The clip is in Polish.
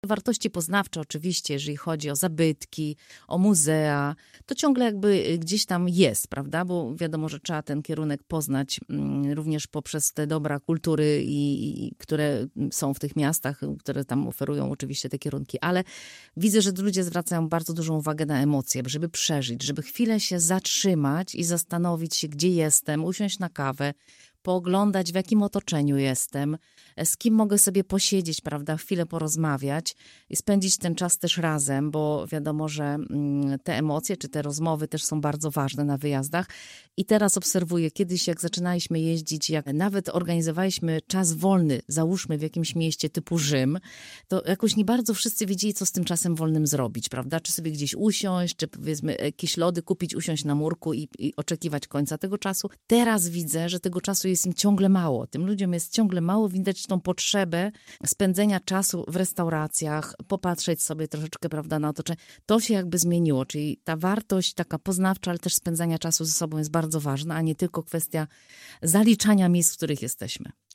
Wartości poznawcze oczywiście, jeżeli chodzi o zabytki, o muzea, to ciągle jakby gdzieś tam jest, prawda? Bo wiadomo, że trzeba ten kierunek poznać również poprzez te dobra kultury, które są w tych miastach, które tam oferują oczywiście te kierunki. Ale widzę, że ludzie zwracają bardzo dużą uwagę na emocje, żeby przeżyć, żeby chwilę się zatrzymać i zastanowić się, gdzie jestem, usiąść na kawę, pooglądać, w jakim otoczeniu jestem, z kim mogę sobie posiedzieć, prawda, chwilę porozmawiać i spędzić ten czas też razem, bo wiadomo, że te emocje czy te rozmowy też są bardzo ważne na wyjazdach. I teraz obserwuję, kiedyś jak zaczynaliśmy jeździć, jak nawet organizowaliśmy czas wolny, załóżmy w jakimś mieście typu Rzym, to jakoś nie bardzo wszyscy wiedzieli, co z tym czasem wolnym zrobić, prawda? Czy sobie gdzieś usiąść, czy powiedzmy jakieś lody kupić, usiąść na murku i oczekiwać końca tego czasu. Teraz widzę, że tego czasu jest im ciągle mało. Tym ludziom jest ciągle mało, widać tą potrzebę spędzenia czasu w restauracjach, popatrzeć sobie troszeczkę, prawda, na otoczenie. To się jakby zmieniło, czyli ta wartość taka poznawcza, ale też spędzania czasu ze sobą jest bardzo ważna, a nie tylko kwestia zaliczania miejsc, w których jesteśmy.